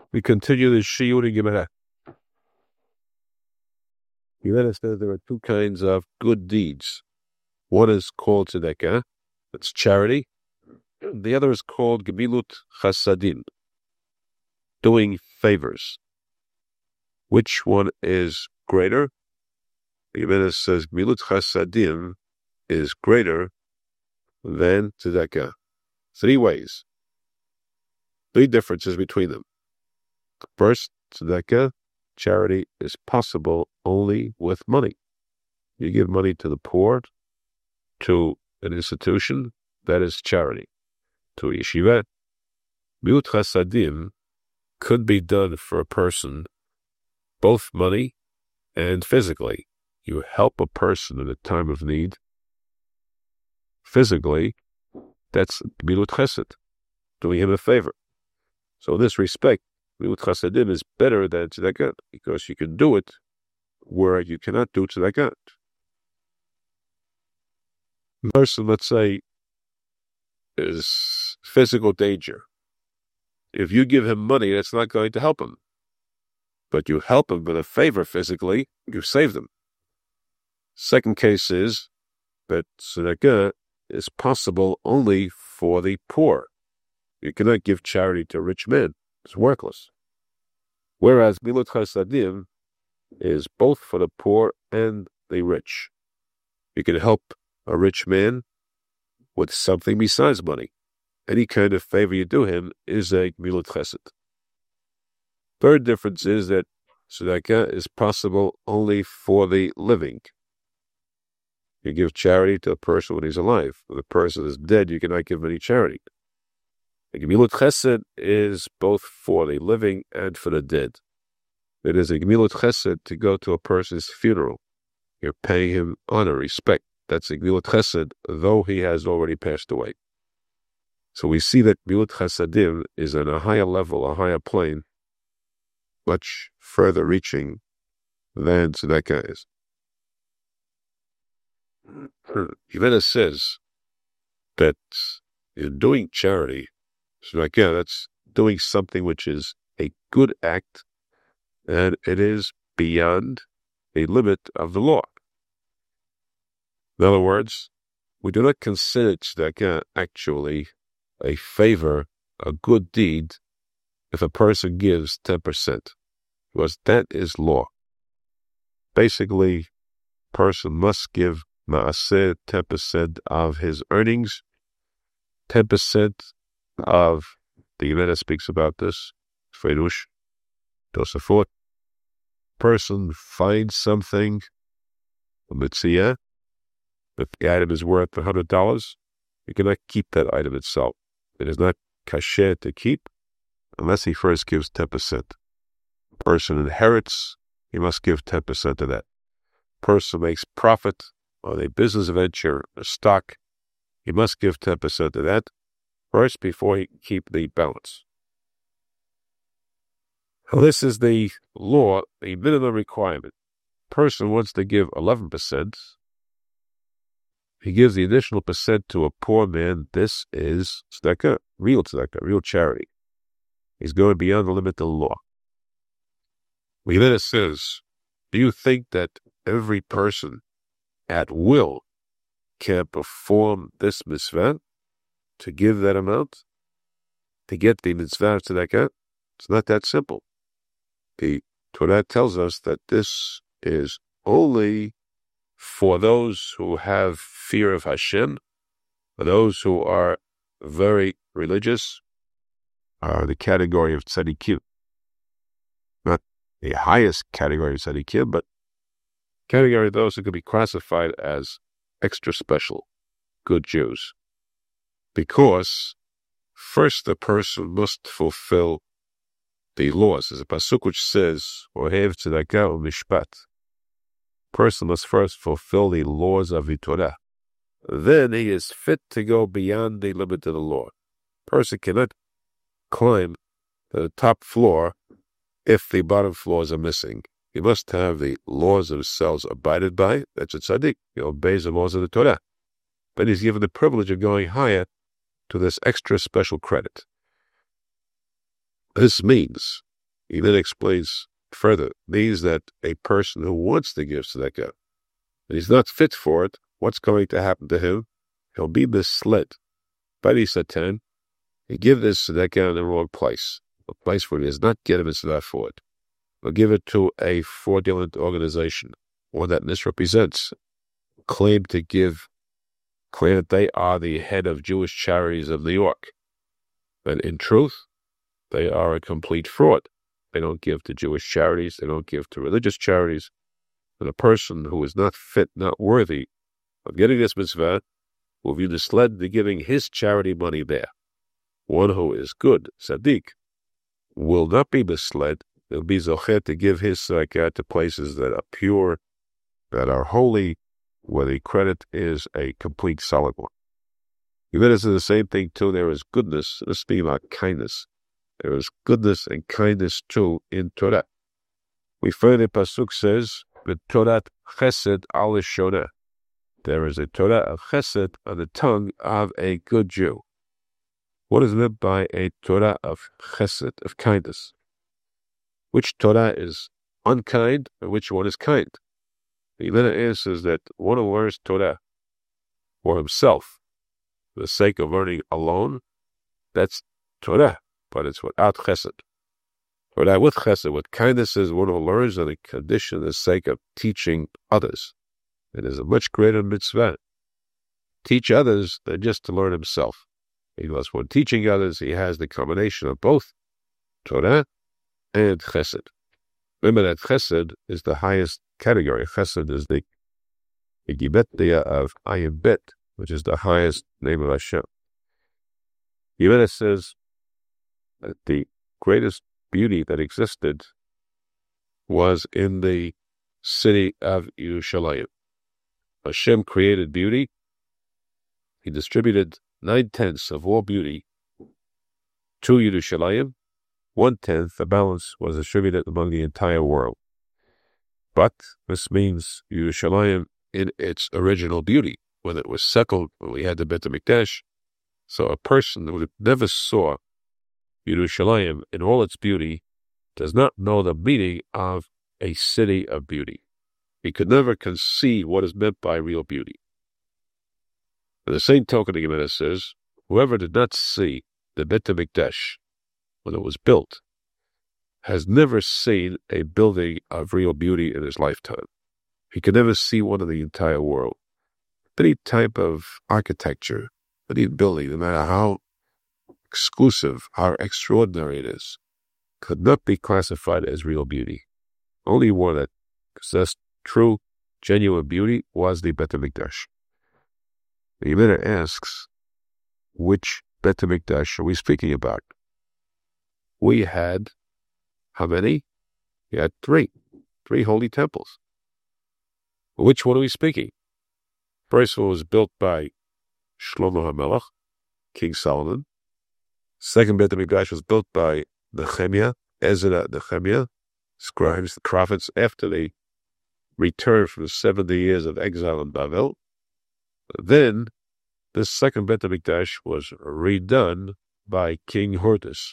We continue the Shiur in Gemara. Gemara says there are two kinds of good deeds. One is called tzedakah, that's charity. The other is called gemilut chasadim, doing favors. Which one is greater? The Gemara says gemilut chasadim is greater than tzedakah. Three ways. Three differences between them. First, tzedakah, charity, is possible only with money. You give money to the poor, to an institution, that is charity. To a yeshiva, gemilut chasadim could be done for a person, both money and physically. You help a person in a time of need. Physically, that's gemilut chesed, doing him a favor. So in this respect, gemilut chasadim is better than tzedakah because you can do it where you cannot do tzedakah. The person, let's say, is physical danger. If you give him money, that's not going to help him. But you help him with a favor physically, you save them. Second case is that tzedakah is possible only for the poor. You cannot give charity to a rich man. It's worthless. Whereas gemilut chasadim is both for the poor and the rich. You can help a rich man with something besides money. Any kind of favor you do him is a gemilut chesed. Third difference is that tzedakah is possible only for the living. You give charity to a person when he's alive. When the person is dead, you cannot give him any charity. The gemilut chesed is both for the living and for the dead. It is a gemilut chesed to go to a person's funeral. You're paying him honor, respect. That's a gemilut chesed, though he has already passed away. So we see that gemilut chasadim is on a higher level, a higher plane, much further reaching than tzedakah is. Gemara says that in doing charity, tzedakah, that's doing something which is a good act, and it is beyond a limit of the law. In other words, we do not consider tzedakah actually a favor, a good deed, if a person gives 10%, because that is law. Basically, a person must give ma'aseh, 10% of his earnings, 10% of, the Gemara speaks about this, Ferush, Tosafot. Person finds something, a mitzvah, if the item is worth $100, you cannot keep that item itself. It is not kasher to keep unless he first gives 10%. Person inherits, he must give 10% of that. Person makes profit on a business venture, a stock, he must give 10% of that first before he can keep the balance. Now, this is the law, the minimum requirement. Person wants to give 11%. He gives the additional percent to a poor man. This is tzedakah, real charity. He's going beyond the limit of the law. Gemara says, do you think that every person at will can perform this mitzvah, to give that amount, to get the mitzvah of tzedakah? It's not that simple. The Torah tells us that this is only for those who have fear of Hashem, for those who are very religious, are the category of tzaddikim. Not the highest category of tzaddikim, but category of those who could be classified as extra special, good Jews. Because first the person must fulfill the laws. There's a pasuk which says, Ohev tzedakah u'mishpat. Person must first fulfill the laws of the Torah. Then he is fit to go beyond the limit of the law. Person cannot climb to the top floor if the bottom floors are missing. He must have the laws themselves abided by. That's a tzaddik. He obeys the laws of the Torah. But he's given the privilege of going higher to this extra special credit. This means He then explains further, means that a person who wants to give tzedakah, and he's not fit for it, what's going to happen to him? He'll be misled by the Satan. He give this tzedakah in the wrong place, a place where he is not getting tzedakah for it. He'll give it to a fraudulent organization, one that misrepresents, claim that they are the head of Jewish charities of New York. But in truth, they are a complete fraud. They don't give to Jewish charities. They don't give to religious charities. And a person who is not fit, not worthy of getting this mitzvah will be misled into giving his charity money there. One who is good, tzaddik, will not be misled. He'll be zocher to give his tzedakah to places that are pure, that are holy, where the credit is a complete solid one. You notice the same thing too. There is goodness. This speaking about kindness. There is goodness and kindness too in Torah. We find the pasuk says, "B'Torat Chesed al Shoneh." There is a Torah of Chesed on the tongue of a good Jew. What is meant by a Torah of Chesed, of kindness? Which Torah is unkind and which one is kind? The Yemena answers that one who learns Torah for himself, for the sake of learning alone, that's Torah, but it's without Chesed. Torah with Chesed, with kindness, is one who learns on the condition, the sake of teaching others. It is a much greater mitzvah. Teach others than just to learn himself. Because when teaching others, he has the combination of both Torah and Chesed. Remember that Chesed is the highest category. Chesed is the gematria of Ayin Bet, which is the highest name of Hashem. Yemena says that the greatest beauty that existed was in the city of Yerushalayim. Hashem created beauty. He distributed 9/10 of all beauty to Yerushalayim. 1/10, the balance, was distributed among the entire world. But this means Yerushalayim in its original beauty, when it was settled, when we had the Beit HaMikdash. So a person who never saw Yerushalayim in all its beauty does not know the meaning of a city of beauty. He could never conceive what is meant by real beauty. And the same token, the Gemara says, whoever did not see the Beit HaMikdash when it was built has never seen a building of real beauty in his lifetime. He can never see one in the entire world. Any type of architecture, any building, no matter how exclusive, how extraordinary it is, could not be classified as real beauty. Only one that possessed true, genuine beauty was the Beit HaMikdash. The Yemena asks, which Beit HaMikdash are we speaking about? We had, how many? We had three holy temples. Which one are we speaking? First one was built by Shlomo HaMelech, King Solomon. Second Beit HaMikdash was built by Nehemiah, Ezra, Nehemiah, scribes, the prophets, after they returned from the 70 years of exile in Babel. Then, this second Beit HaMikdash was redone by King Hortus,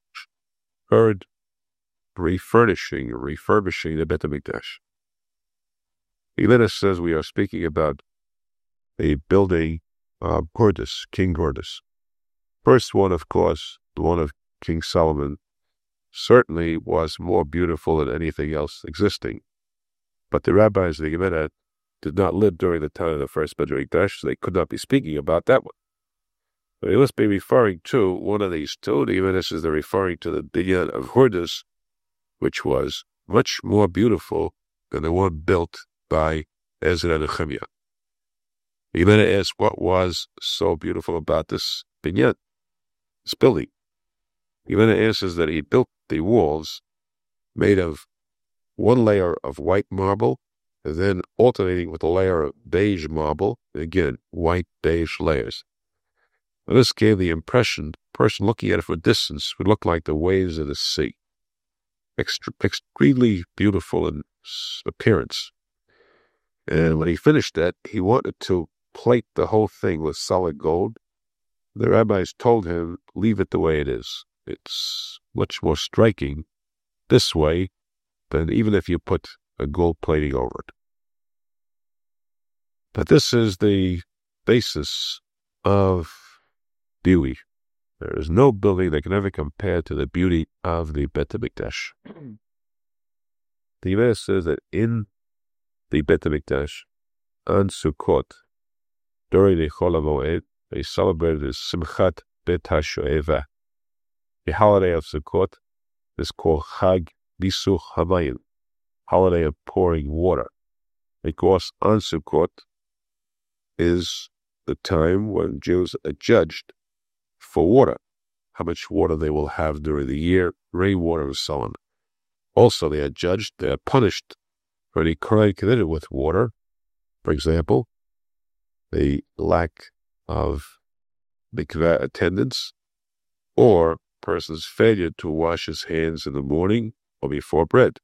refurbishing the Beit HaMikdash. Yemena says we are speaking about the building of Hortus, King Hortus. First one, of course, the one of King Solomon, certainly was more beautiful than anything else existing. But the rabbis of the Yemena did not live during the time of the first Beit HaMikdash, so they could not be speaking about that one. But he must be referring to one of these two. The Yemena says they're referring to the Binyan of Hortus, which was much more beautiful than the one built by Ezra and Nehemiah. The Yemena asks, what was so beautiful about this Binyan, this building? The Yemena answers that he built the walls made of one layer of white marble, and then alternating with a layer of beige marble, again, white, beige layers. Now, this gave the impression, the person looking at it from a distance would look like the waves of the sea. Extremely beautiful in appearance. And when he finished that, he wanted to plate the whole thing with solid gold. The rabbis told him, leave it the way it is. It's much more striking this way than even if you put a gold plating over it. But this is the basis of beauty. There is no building that can ever compare to the beauty of the Bet HaMikdash. The Gemara says that in the Bet HaMikdash, on Sukkot, during the Chol HaMoed, they celebrated the Simchat Bet HaShoeva. The holiday of Sukkot is called Chag Nisuch Hamayim, holiday of pouring water, because on Sukkot is the time when Jews are judged for water, how much water they will have during the year, rainwater and so on. Also, they are judged, they are punished for any crime committed with water. For example, the lack of mikveh attendance, or person's failure to wash his hands in the morning or before bread.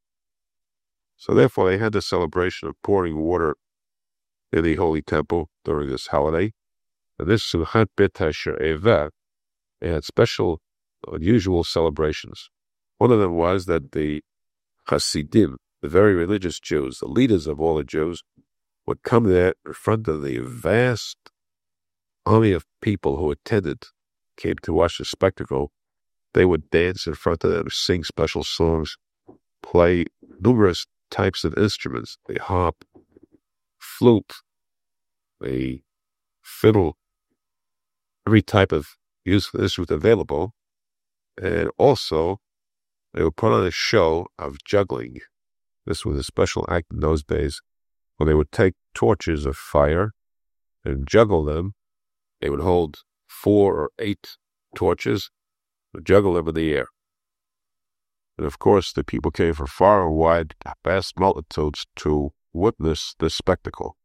So therefore, they had the celebration of pouring water in the Holy Temple during this holiday. And this Simchat Bet HaShoeva, they had special, unusual celebrations. One of them was that the Hasidim, the very religious Jews, the leaders of all the Jews, would come there in front of the vast army of people who attended, came to watch the spectacle. They would dance in front of them, sing special songs, play numerous types of instruments, the harp, flute, the fiddle, every type of musical instrument available. And also, they would put on a show of juggling. This was a special act in those days when they would take torches of fire and juggle them. They would hold 4 or 8 torches and juggle them in the air. And of course, the people came from far and wide, vast multitudes, to witness this spectacle.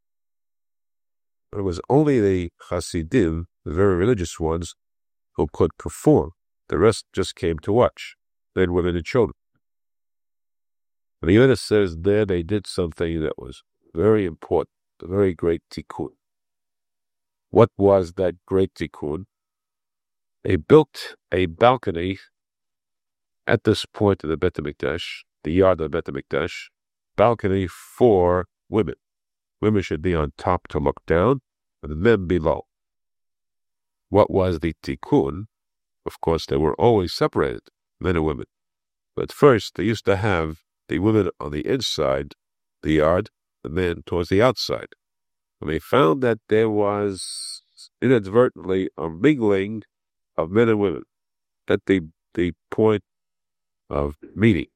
But it was only the Hasidim, the very religious ones, who could perform. The rest just came to watch. Men, women, and children. And the Gemara says there they did something that was very important, a very great tikkun. What was that great tikkun? They built a balcony at this point of the Bet HaMikdash, the yard of the Bet HaMikdash, balcony for women. Women should be on top to look down, and the men below. What was the tikkun? Of course, they were always separated, men and women. But first, they used to have the women on the inside, the yard, the men towards the outside. And they found that there was inadvertently a mingling of men and women at the point of meeting.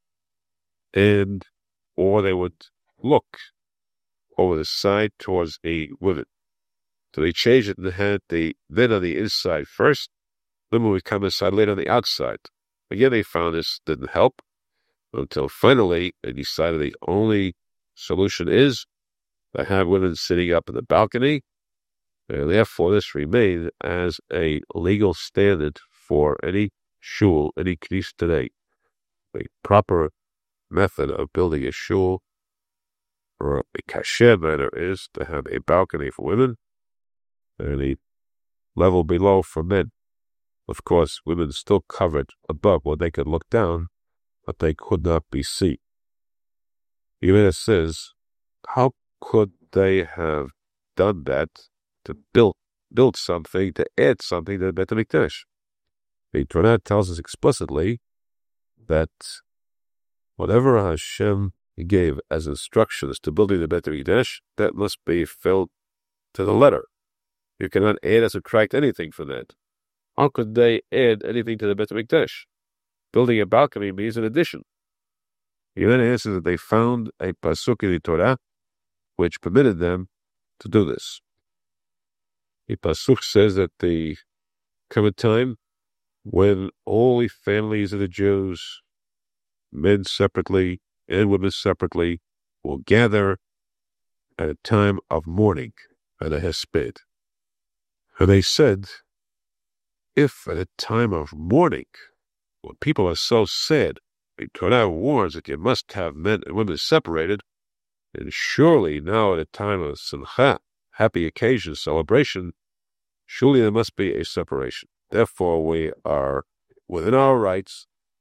Or they would look over the side towards a woman. So they changed it and had the men on the inside first, women would come inside later on the outside. Again, they found this didn't help until finally they decided the only solution is to have women sitting up in the balcony, and therefore this remained as a legal standard for any shul, any knis today. The proper method of building a shul or a kasher manner is to have a balcony for women and a level below for men. Of course, women still covered above where they could look down, but they could not be seen. Even it says, how could they have done that to build something, to add something to the Bet HaMikdash? The Torah tells us explicitly that whatever Hashem gave as instructions to building the Bet HaMikdash, that must be filled to the letter. You cannot add or subtract anything from that. How could they add anything to the Bet HaMikdash? Building a balcony means an addition. He then answers that they found a pasuk in the Torah which permitted them to do this. The pasuk says that there come a time when all the families of the Jews, men separately and women separately, will gather at a time of mourning, at a hesped. And they said, if at a time of mourning, when people are so sad, the Torah warns that you must have men and women separated, and surely now at a time of simcha, happy occasion, celebration, surely there must be a separation. Therefore, we are within our rights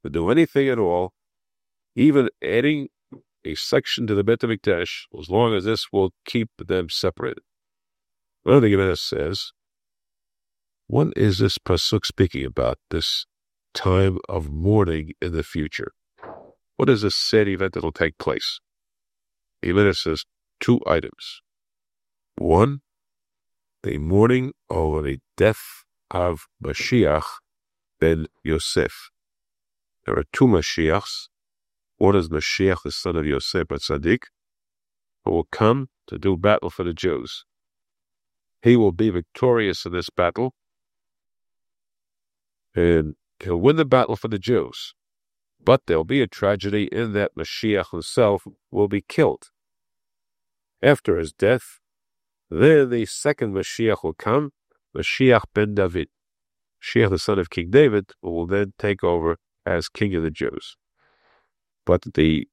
to do anything at all, even adding a section to the Beit HaMikdash, as long as this will keep them separated. Well, the Gemara says, what is this pasuk speaking about, this time of mourning in the future? What is this sad event that will take place? The Gemara says two items. One, the mourning over the death of Mashiach ben Yosef. There are two Mashiachs. One is Mashiach, the son of Yosef ben Tzaddik, who will come to do battle for the Jews. He will be victorious in this battle, and he'll win the battle for the Jews. But there'll be a tragedy in that Mashiach himself will be killed. After his death, then the second Mashiach will come, Mashiach ben David, Mashiach the son of King David, who will then take over as king of the Jews. But the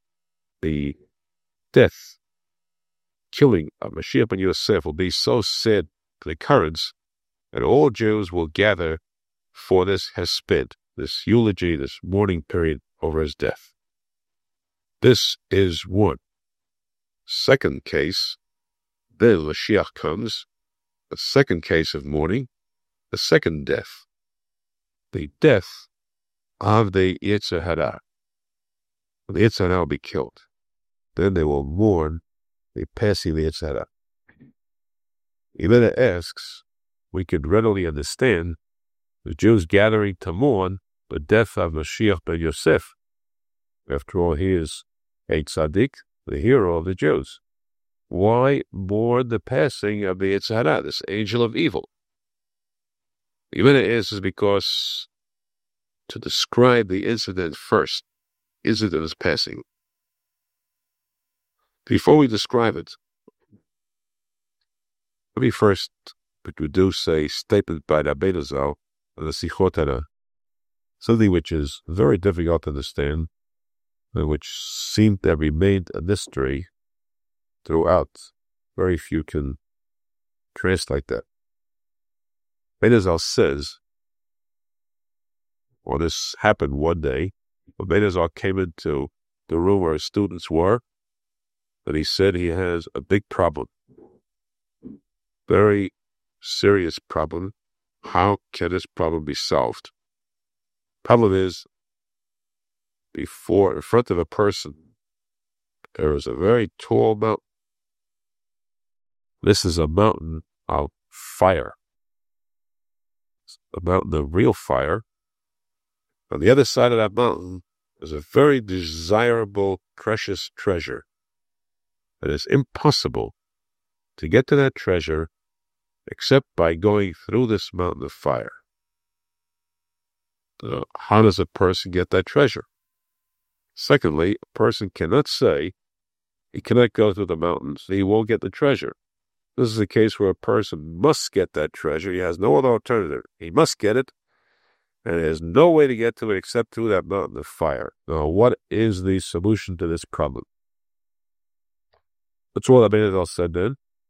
death, killing of Mashiach ben Yosef will be so sad to the occurrence that all Jews will gather for this hesped, this eulogy, this mourning period over his death. This is one. Second case, then Mashiach comes, the second case of mourning, the second death, the death of the Yetzer Hara. The Yetzer Hara will be killed. Then they will mourn the passing of the Yetzer Hara. Yemena asks, we could readily understand the Jews gathering to mourn the death of Mashiach ben Yosef. After all, he is a tzaddik, the hero of the Jews. Why mourn the passing of the Yetzer Hara, this angel of evil? The Yemena answers because to describe the incident first, incident is passing. Before we describe it, let me first introduce a statement by the Rabbeinu Zal, the Sichot Hara, something which is very difficult to understand, and which seemed to have remained a mystery throughout. Very few can translate that. Rabbeinu Zal says, well, this happened one day. Rabbeinu Zal came into the room where his students were, and he said he has a big problem. Very serious problem. How can this problem be solved? Problem is, in front of a person, there is a very tall mountain. This is a mountain of fire. It's a mountain of real fire. On the other side of that mountain is a very desirable, precious treasure. It is impossible to get to that treasure except by going through this mountain of fire. How does a person get that treasure? Secondly, a person cannot say he cannot go through the mountains, he won't get the treasure. This is a case where a person must get that treasure. He has no other alternative. He must get it, and there's no way to get to it except through that mountain of fire. Now, what is the solution to this problem? That's what Rabbeinu Zal said then.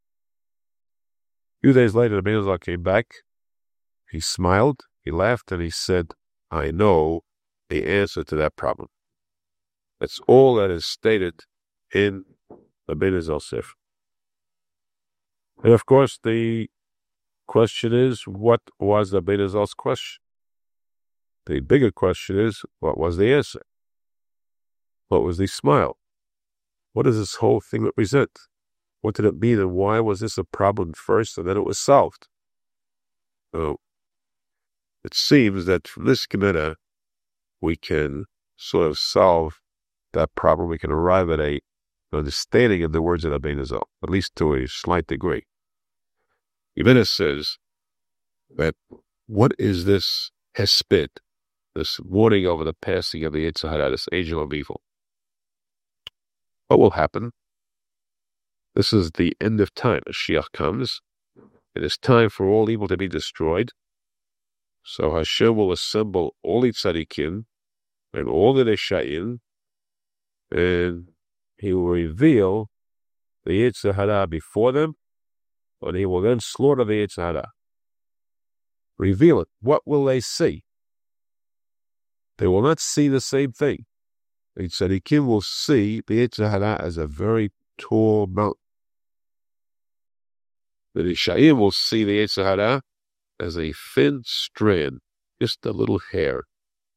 A few days later, Rabbeinu Zal came back. He smiled, he laughed, and he said, I know the answer to that problem. That's all that is stated in Rabbeinu Zal Sefer. And of course, the question is, what was Rabbeinu Zal's question? The bigger question is, what was the answer? What was the smile? What does this whole thing represent? What did it mean, and why was this a problem first and then it was solved? So, it seems that from this Gemara, we can sort of solve that problem. We can arrive at an understanding of the words of Rabbeinu Zal, at least to a slight degree. Gemara says that what is this hesped, this warning over the passing of the Yetzer Hara, this angel of evil? What will happen? This is the end of time. Mashiach comes. It is time for all evil to be destroyed. So Hashem will assemble all the tzaddikim and all the Neshayim, and he will reveal the Yetzer Hara before them, and he will then slaughter the Yetzer Hara. Reveal it. What will they see? They will not see the same thing. The tzaddikim will see the Yetzer Hara as a very tall mountain. The Rishayim will see the Yetzer Hara as a thin strand, just a little hair.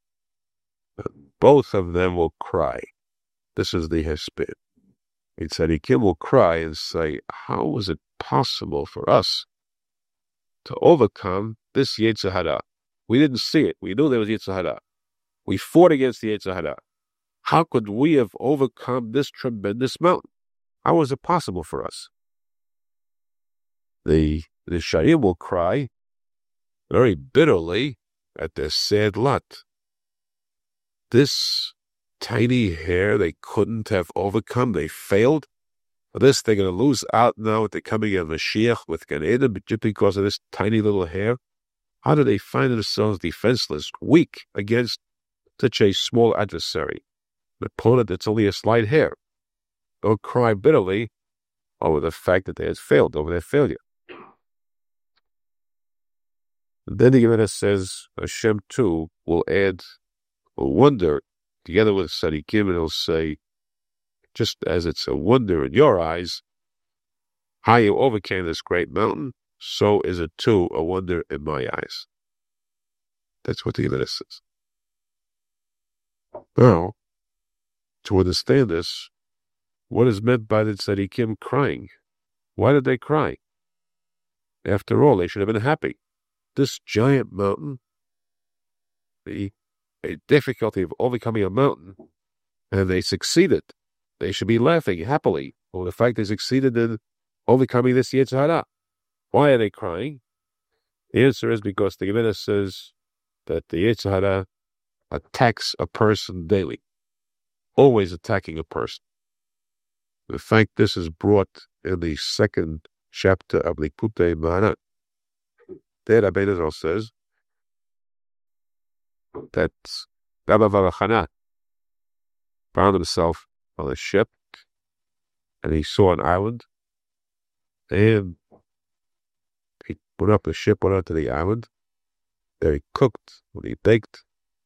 Both of them will cry. This is the Hesped. The tzaddikim will cry and say, how is it possible for us to overcome this Yetzer Hara? We didn't see it. We knew there was Yetzer Hara. We fought against the Yetzer Hara. How could we have overcome this tremendous mountain? How was it possible for us? The Shayim will cry very bitterly at their sad lot. This tiny hair they couldn't have overcome. They failed. For this, they're going to lose out now at the coming of Mashiach with Gan Eden, just because of this tiny little hair. How do they find themselves defenseless, weak against such a small adversary? An opponent that's only a slight hair. They'll cry bitterly over the fact that they had failed, over their failure. And then the Gemara says Hashem too will add a wonder together with Tzaddikim, and he'll say, just as it's a wonder in your eyes, how you overcame this great mountain, so is it too a wonder in my eyes. That's what the Gemara says. Now, to understand this, what is meant by the tzaddikim crying? Why did they cry? After all, they should have been happy. This giant mountain, the difficulty of overcoming a mountain, and they succeeded. They should be laughing happily over the fact they succeeded in overcoming this Yetzer Hara. Why are they crying? The answer is because the Gemara says that the Yetzer Hara attacks a person daily, always attacking a person. In fact, this is brought in the second chapter of Likutei Moharan. There, Rabbi Elazar says that Rabbi Barachana found himself on a ship, and he saw an island, and he went up the ship, went onto the island. There he cooked, when he baked,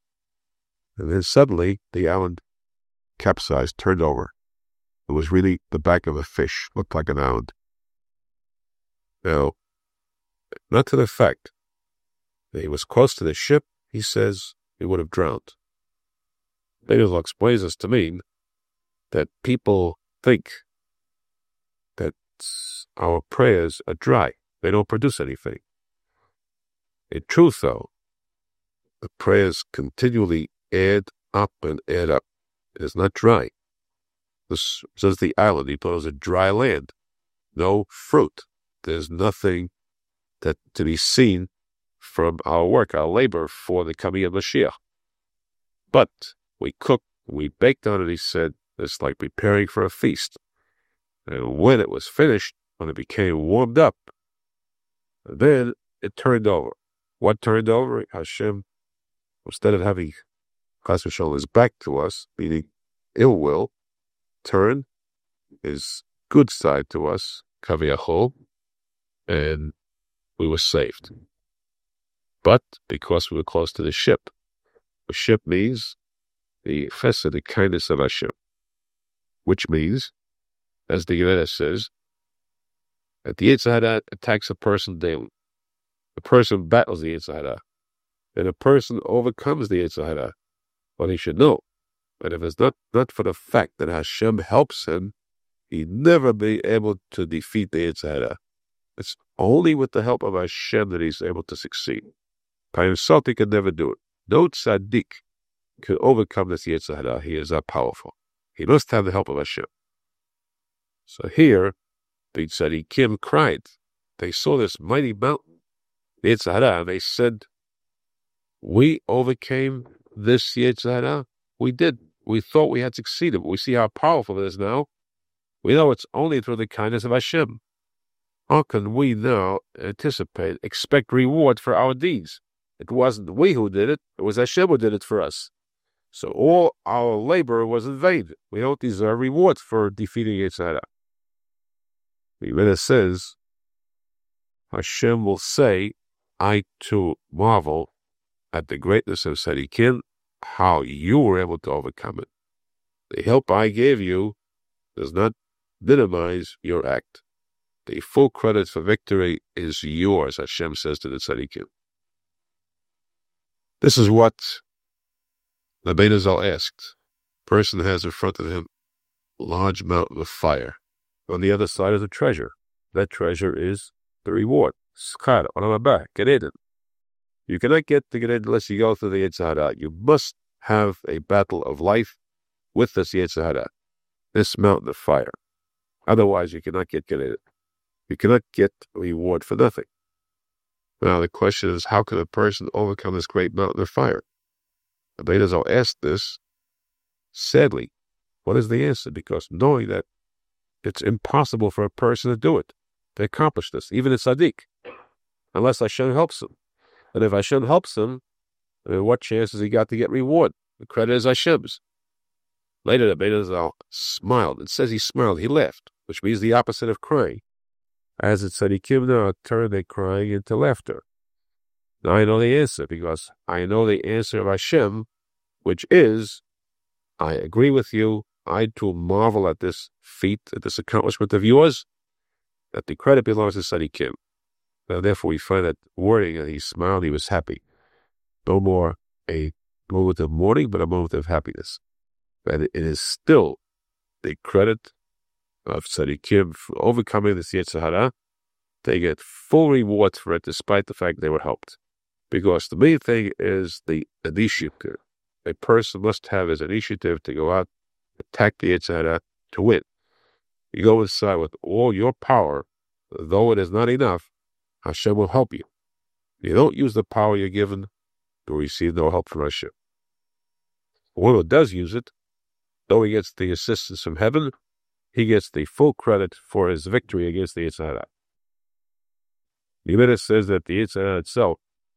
and then suddenly the island capsized, turned over. It was really the back of a fish, looked like an island. Now, not to the fact that he was close to the ship, he says he would have drowned. Elazar explains this to mean that people think that our prayers are dry. They don't produce anything. In truth, though, the prayers continually add up and add up. It is not dry. This says the island. He thought it was a dry land. No fruit. There's nothing that to be seen from our work, our labor for the coming of Mashiach. But we cooked, we baked on it, he said, it's like preparing for a feast. And when it was finished, when it became warmed up, then it turned over. What turned over? Hashem, instead of having Chas v'Shalom his back to us, meaning ill will, turned his good side to us, Kaviyachol, and we were saved. But because we were close to the ship means the chesed, the kindness of Hashem, which means, as the Gemara says, that the Yetzer Hara attacks a person daily. The person battles the Yetzer Hara, and a person overcomes the Yetzer Hara. But he should know that if it's not for the fact that Hashem helps him, he'd never be able to defeat the Yetzer Hara. It's only with the help of Hashem that he's able to succeed. By himself, he can never do it. No tzaddik can overcome this Yetzer Hara. He is that powerful. He must have the help of Hashem. So here, the tzaddikim cried. They saw this mighty mountain, the Yetzer Hara, and they said, we overcame this Yetzer Hara. We did. We thought we had succeeded, but we see how powerful it is now. We know it's only through the kindness of Hashem. How can we now expect reward for our deeds? It wasn't we who did it. It was Hashem who did it for us. So all our labor was in vain. We don't deserve reward for defeating Yetzer Hara. The Gemara says, Hashem will say, I too marvel at the greatness of tzaddikim how you were able to overcome it. The help I gave you does not minimize your act. The full credit for victory is yours, Hashem says to the tzaddikim. This is what the Bein Hazal asked. A person has in front of him a large mountain of fire. On the other side is a treasure. That treasure is the reward. Schar, olam haba, Gan Eden. You cannot get to Gan Eden unless you go through the Yetzer Hara. You must have a battle of life with this Yetzer Hara, this mountain of fire. Otherwise, you cannot get Gan Eden. You cannot get a reward for nothing. Now, the question is, how can a person overcome this great mountain of fire? The Bein Hazal asked this. Sadly, what is the answer? Because knowing that it's impossible for a person to do it, to accomplish this, even a tzaddik, unless Hashem helps him. And if Hashem helps him, what chance has he got to get reward? The credit is Hashem's. Later, the Bein Hazal smiled. It says he smiled, he laughed, which means the opposite of crying. As it said, tzaddikim now turn their crying into laughter. Now I know the answer, because I know the answer of Hashem, which is, I agree with you. I too marvel at this feat, at this accomplishment of yours, that the credit belongs to tzaddikim. Now, therefore, we find that wording that he smiled, he was happy. No more a moment of mourning, but a moment of happiness. And it is still the credit of tzaddikim for overcoming this Yetzer Hara. They get full reward for it, despite the fact they were helped. Because the main thing is the initiative. A person must have his initiative to go out, attack the Yetzer Hara, to win. You go inside with all your power, though it is not enough, Hashem will help you. You don't use the power you're given, to receive no help from Hashem. One who does use it, though he gets the assistance from heaven, he gets the full credit for his victory against the Yetzer Hara. The Gemara says that the Yetzer Hara itself,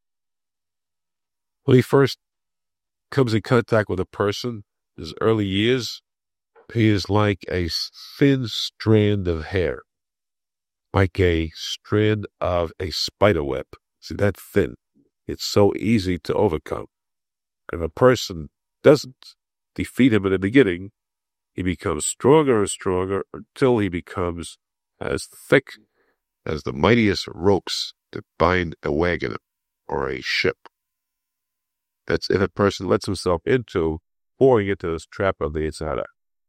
when he first comes in contact with a person, his early years, he is like a thin strand of hair, like a strand of a spider web. See, that thin. It's so easy to overcome. If a person doesn't defeat him in the beginning, he becomes stronger and stronger until he becomes as thick as the mightiest ropes that bind a wagon or a ship. That's if a person lets himself into falling into this trap of the Yetzer Hara.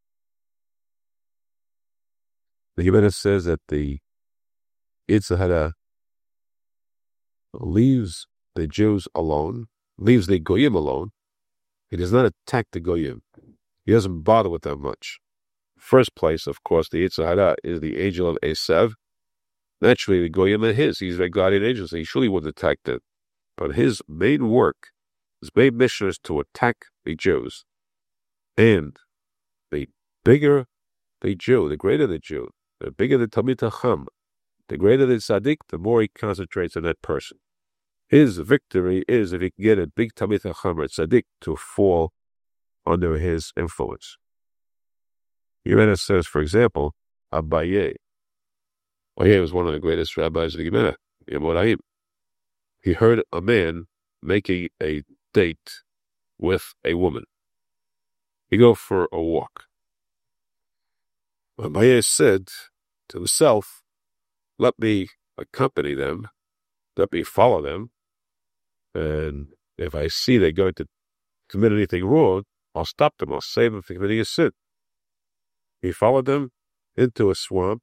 The Gemara says that the Yetzer Hara leaves the Jews alone, leaves the Goyim alone. He does not attack the Goyim. He doesn't bother with them much. First place, of course, the Yetzer Hara is the angel of Esav. Naturally, the Goyim are his. He's their guardian angel, so he surely wouldn't attack them. But his main work, his main mission is to attack the Jews. And the bigger the Jew, the greater the Jew, the bigger the Talmid Chacham, the greater the tzaddik, the more he concentrates on that person. His victory is if he can get a big Talmid Chacham or tzaddik to fall under his influence. Gemara says, for example, Abaye. Abaye was one of the greatest rabbis of the Gemara, Yemoraim. He heard a man making a date with a woman. He go for a walk. Abaye said to himself, let me accompany them, let me follow them, and if I see they're going to commit anything wrong, I'll stop them, I'll save them from committing a sin. He followed them into a swamp,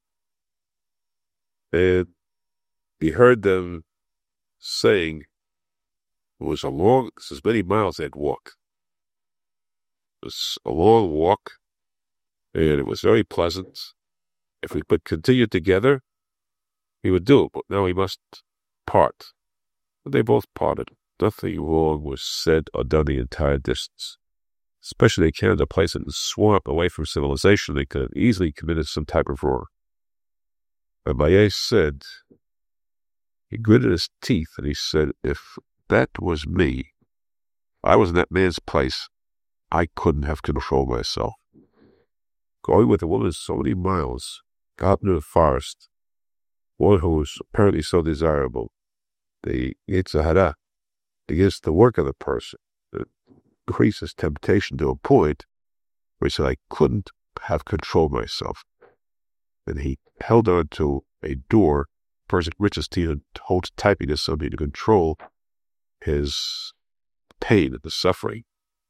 and he heard them saying, it was many miles they'd walk. It was a long walk, and it was very pleasant. If we could continue together, he would do it, but now he must part. And they both parted. Nothing wrong was said or done the entire distance. Especially they came to a place in the swamp away from civilization, they could have easily committed some type of wrong. Abaye said, he gritted his teeth and he said, if that was me, I was in that man's place, I couldn't have controlled myself. Going with a woman so many miles, out into the forest, one who was apparently so desirable, the Yetzer Hara against the work of the person. increased his temptation to a point where he said, I couldn't have controlled myself. And he held on to a door. The person richest to hold tightly to something to control his pain and the suffering.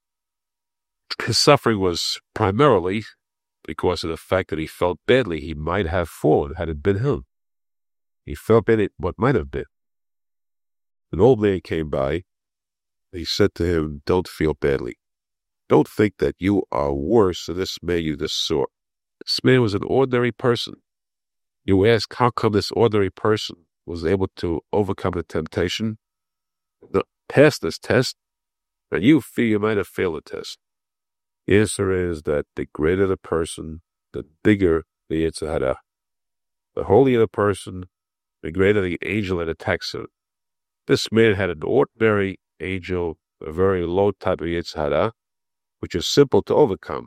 His suffering was primarily because of the fact that he felt badly he might have fallen had it been him. He felt badly what might have been. An old man came by. He said to him, don't feel badly. Don't think that you are worse than this man you just saw. This man was an ordinary person. You ask, how come this ordinary person was able to overcome the temptation, pass this test, and you feel you might have failed the test? The answer is that the greater the person, the bigger the Yetzer Hara. The holier the person, the greater the angel that attacks him. This man had an ordinary angel, a very low type of Yetzer Hara, which is simple to overcome.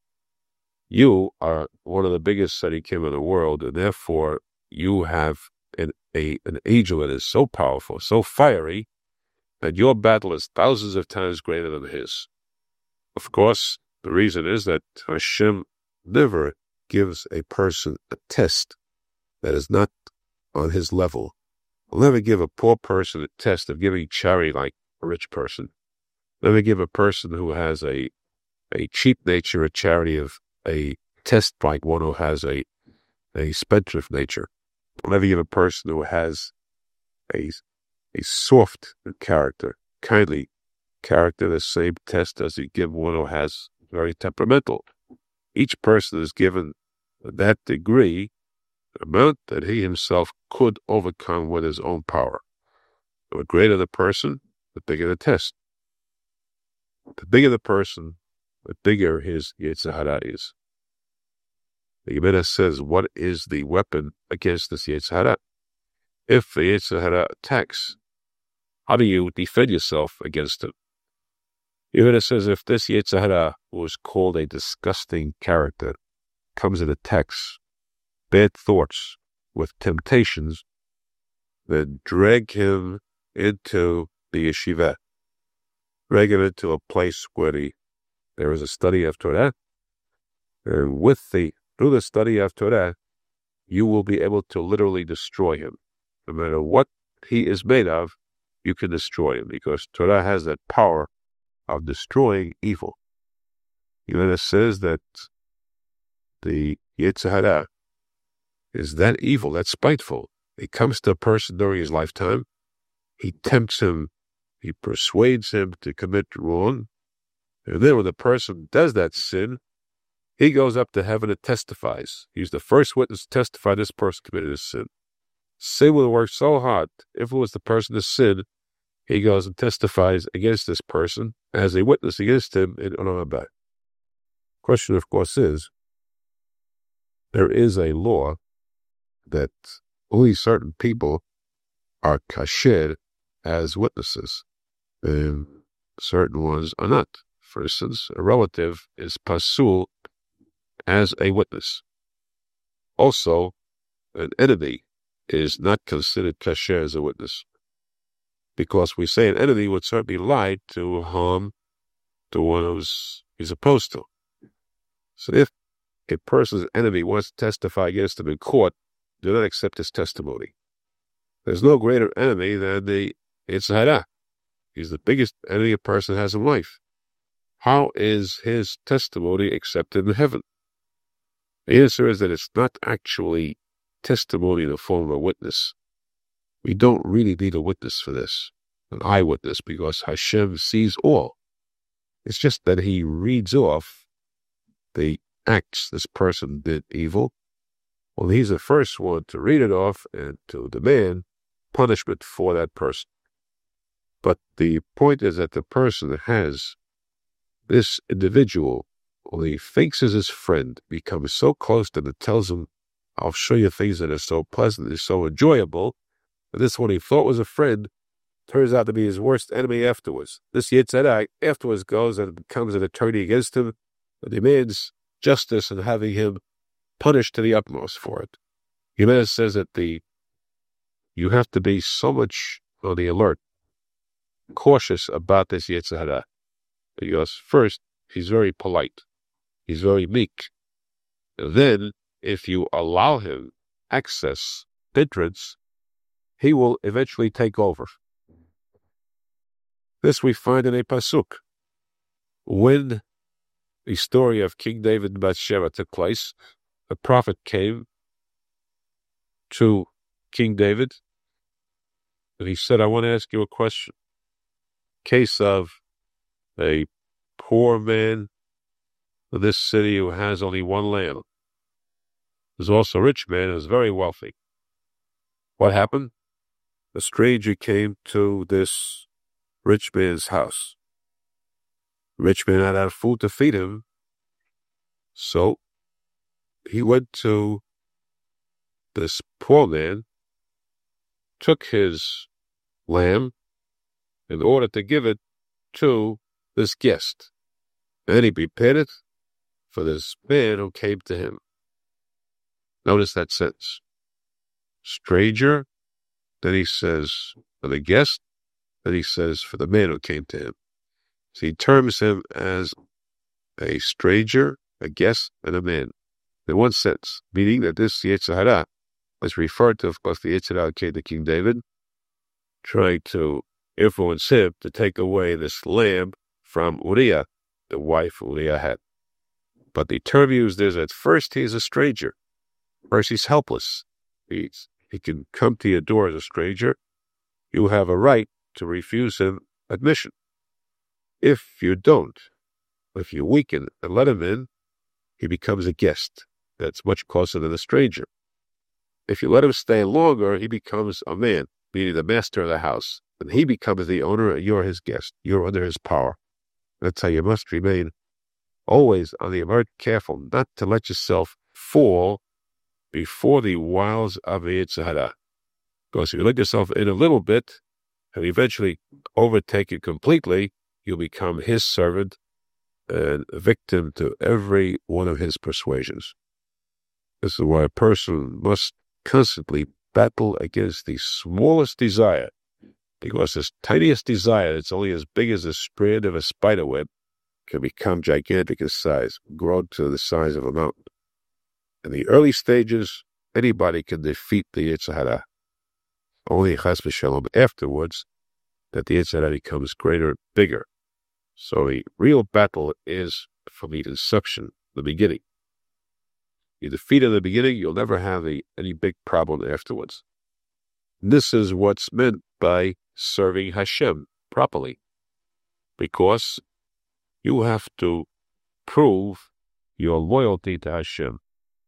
You are one of the biggest tzaddikim in the world, and therefore you have an angel that is so powerful, so fiery, that your battle is thousands of times greater than his. Of course, the reason is that Hashem never gives a person a test that is not on his level. He'll never give a poor person a test of giving charity like a rich person. Never give a person who has a cheap nature a charity of a test like one who has a spendthrift nature. He'll never give a person who has a soft character, kindly character, the same test as he give one who has very temperamental. Each person is given that degree, amount that he himself could overcome with his own power. The greater the person, the bigger the test. The bigger the person, the bigger his Yetzer Hara is. The Gemara says, what is the weapon against this Yetzer Hara? If the Yetzer Hara attacks, how do you defend yourself against it? The Gemara says, if this Yetzer Hara was called a disgusting character, comes and attacks bad thoughts with temptations, then drag him into the yeshiva. Drag him into a place where there is a study of Torah. And through the study of Torah, you will be able to literally destroy him. No matter what he is made of, you can destroy him, because Torah has that power of destroying evil. Yonah says that the Yetzer Hara is that evil, that spiteful. It comes to a person during his lifetime. He tempts him. He persuades him to commit wrong. And then when the person does that sin, he goes up to heaven and testifies. He's the first witness to testify this person committed a sin. Sin will work so hard. If it was the person to sin, he goes and testifies against this person as a witness against him in Olam Haba. Question, of course, is, there is a law that only certain people are kasher as witnesses, and certain ones are not. For instance, a relative is pasul as a witness. Also, an enemy is not considered kasher as a witness, because we say an enemy would certainly lie to harm the one who's he's opposed to. So if a person's enemy wants to testify against him in court, do not accept his testimony. There's no greater enemy than the Yetzer Hara. He's the biggest enemy a person has in life. How is his testimony accepted in heaven? The answer is that it's not actually testimony in the form of a witness. We don't really need a witness for this, an eyewitness, because Hashem sees all. It's just that he reads off the acts this person did evil. Well, he's the first one to read it off and to demand punishment for that person. But the point is that the person has this individual, who he thinks is his friend, becomes so close that it tells him, I'll show you things that are so pleasant and so enjoyable. And this one he thought was a friend turns out to be his worst enemy afterwards. This Yetzer Hara afterwards goes and becomes an attorney against him and demands justice and having him punished to the utmost for it. Jimenez says that you have to be so much on the alert, cautious about this Yetzer Hara. Because first, he's very polite. He's very meek. And then, if you allow him access, entrance, he will eventually take over. This we find in a pasuk. When the story of King David and Bathsheba took place, a prophet came to King David, and he said, I want to ask you a question. Case of a poor man in this city who has only one lamb. There's also a rich man who is very wealthy. What happened? A stranger came to this rich man's house. Rich man had had food to feed him, so he went to this poor man, took his lamb in order to give it to this guest, and he prepared it for this man who came to him. Notice that sentence. Stranger, then he says for the guest, then he says for the man who came to him. So he terms him as a stranger, a guest, and a man. In one sense, meaning that this Yetzer Hara is referred to, of course, the Yetzer Hara came to King David, trying to influence him to take away this lamb from Uriah, the wife Uriah had. But the term used is, at first he is a stranger. First he's helpless. He can come to your door as a stranger. You have a right to refuse him admission. If you don't, if you weaken and let him in, he becomes a guest. That's much closer than a stranger. If you let him stay longer, he becomes a man, meaning the master of the house. And he becomes the owner, and you're his guest. You're under his power. That's how you must remain always on the alert, careful not to let yourself fall before the wiles of the Yetzer Hara. Because if you let yourself in a little bit and eventually overtake it completely, you'll become his servant and a victim to every one of his persuasions. This is why a person must constantly battle against the smallest desire, because this tiniest desire that's only as big as a strand of a spider web can become gigantic in size, grow to the size of a mountain. In the early stages, anybody can defeat the Yetzer Hara. Only Chas v'Shalom afterwards that the Yetzer Hara becomes greater and bigger. So the real battle is from the inception, the beginning. You defeat in the beginning, you'll never have any big problem afterwards. This is what's meant by serving Hashem properly, because you have to prove your loyalty to Hashem.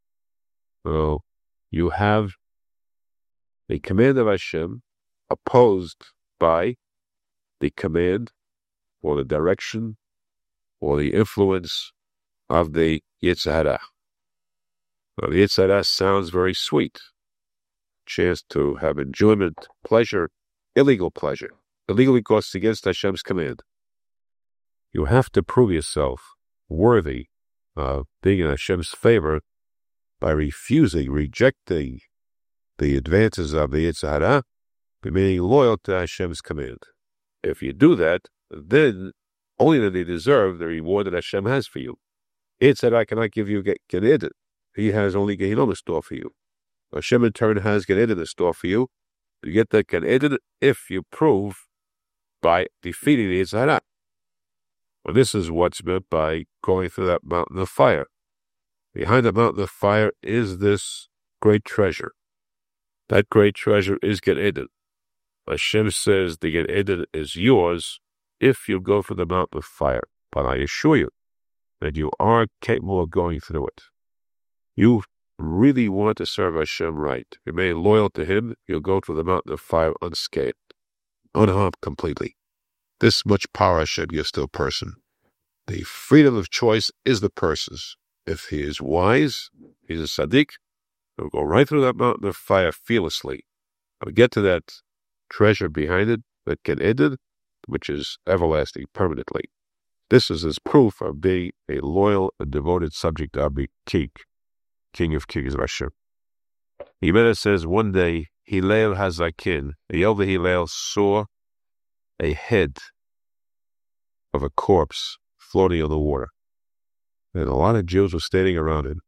So you have the command of Hashem opposed by the command or the direction or the influence of the Yetzer Hara. Well, the Yetzer Hara sounds very sweet. Chance to have enjoyment, pleasure, illegal pleasure. Illegal because it's against Hashem's command. You have to prove yourself worthy of being in Hashem's favor by rejecting the advances of the Yetzer Hara, remaining loyal to Hashem's command. If you do that, then only then you deserve the reward that Hashem has for you. Yetzer Hara cannot give you Gan Eden. He has only Gehinnom in store for you. Hashem in turn has Gan Eden in store for you. You get that Gan Eden if you prove by defeating the Yetzer Hara. Well, this is what's meant by going through that mountain of fire. Behind the mountain of fire is this great treasure. That great treasure is Gan Eden. Hashem says the Gan Eden is yours if you go through the mountain of fire. But I assure you that you are capable of going through it. You really want to serve Hashem right, remain loyal to Him, you'll go through the mountain of fire unscathed, unharmed completely. This much power Hashem gives to a person. The freedom of choice is the person's. If he is wise, he's a tzaddik, he'll go right through that mountain of fire fearlessly. I'll get to that treasure behind it, that Gan Eden, which is everlasting permanently. This is his proof of being a loyal and devoted subject of the King of Kings of Hashem. Yimena says, one day, Hillel Hazakin, the elder Hillel, saw a head of a corpse floating on the water. And a lot of Jews were standing around him.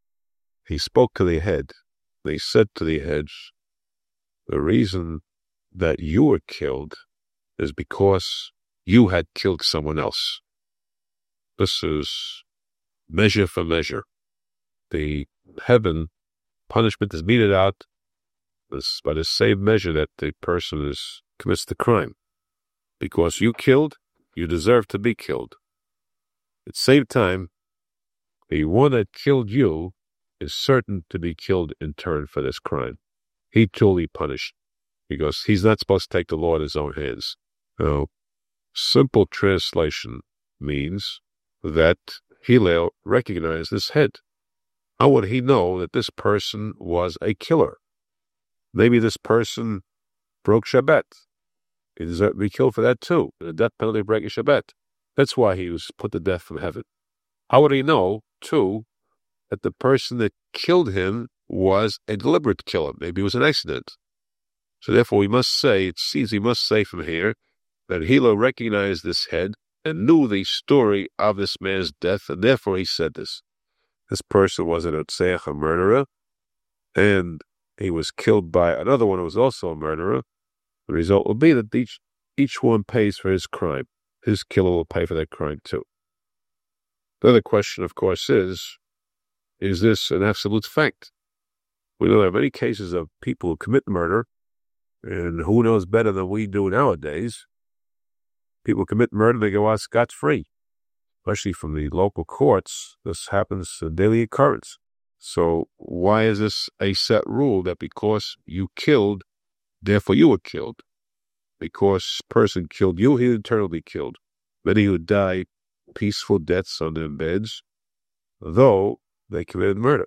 He spoke to the head. They said to the heads, the reason that you were killed is because you had killed someone else. This is measure for measure. The heaven punishment is meted out by the same measure that the person commits the crime. Because you killed, you deserve to be killed. At the same time, the one that killed you is certain to be killed in turn for this crime. He too will be punished, because he's not supposed to take the law in his own hands. Now, simple translation means that Hillel recognized this head. How would he know that this person was a killer? Maybe this person broke Shabbat. He deserved to be killed for that too, the death penalty of breaking Shabbat. That's why he was put to death from heaven. How would he know, too, that the person that killed him was a deliberate killer? Maybe it was an accident. So therefore we must say from here, that Hillel recognized this head and knew the story of this man's death, and therefore he said this. This person was an Otseach, a murderer, and he was killed by another one who was also a murderer. The result will be that each one pays for his crime. His killer will pay for that crime too. The other question, of course, is this an absolute fact? We know there are many cases of people who commit murder, and who knows better than we do nowadays? People commit murder, they go out scot-free. Especially from the local courts, this happens a daily occurrence. So why is this a set rule that because you killed, therefore you were killed? Because person killed you, he in turn will be killed. Many who die peaceful deaths on their beds, though they committed murder.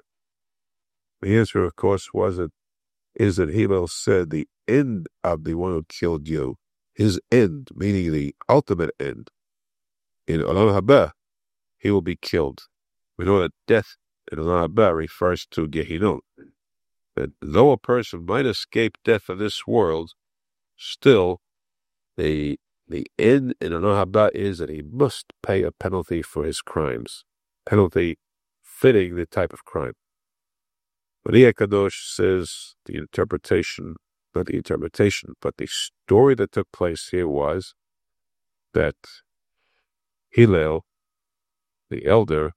The answer, of course, is that Hillel said the end of the one who killed you, his end, meaning the ultimate end, in Olam Haba, he will be killed. We know that death in Olam Haba refers to Gehinnom. That though a person might escape death in this world, still the end in Olam Haba is that he must pay a penalty for his crimes. Penalty fitting the type of crime. But Kadosh says not the interpretation, but the story that took place here was that Hillel, the elder,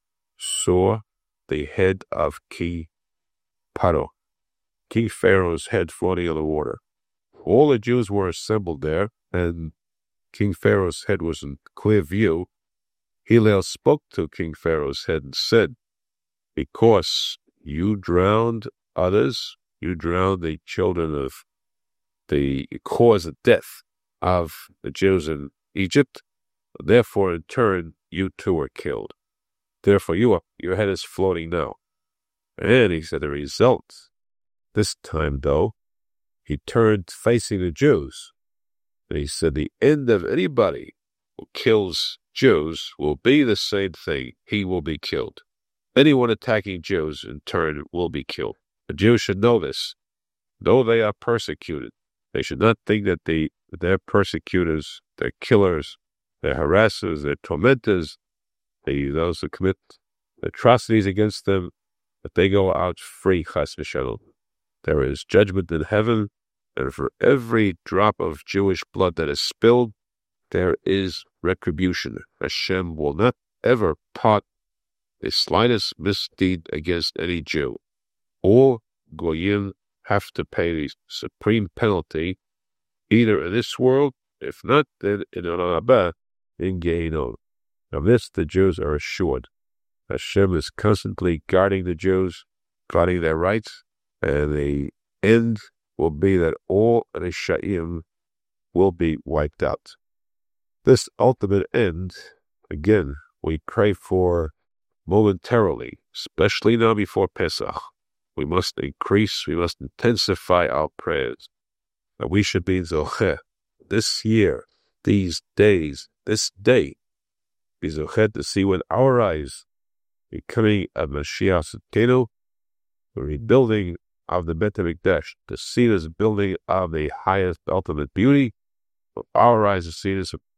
saw the head of King Paro, King Pharaoh's head floating on the water. All the Jews were assembled there, and King Pharaoh's head was in clear view. Hillel spoke to King Pharaoh's head and said, because you drowned others, you drowned the children of the cause of death of the Jews in Egypt, therefore in turn you too were killed. Therefore your head is floating now. And he said the result, this time though, he turned facing the Jews. And he said the end of anybody who kills Jews will be the same thing. He will be killed. Anyone attacking Jews in turn will be killed. The Jews should know this. Though they are persecuted, they should not think that they're persecutors, they're killers, they're harassers, they're tormentors, those who commit atrocities against them, that they go out free, chas v'shalom. There is judgment in heaven, and for every drop of Jewish blood that is spilled, there is retribution. Hashem will not ever part the slightest misdeed against any Jew. All Goyim have to pay the supreme penalty, either in this world, if not, then in Olam Haba, in Gehinnom. Of this, the Jews are assured. Hashem is constantly guarding the Jews, guarding their rights, and the end will be that all Reshaim will be wiped out. This ultimate end, again, we pray for momentarily, especially now before Pesach. We must increase, we must intensify our prayers. That we should be zocheh this year, these days, this day, be zocheh to see with our eyes the coming of Mashiach Tzidkenu, the rebuilding of the Beit HaMikdash, to see this building of the highest ultimate beauty. With our eyes to see this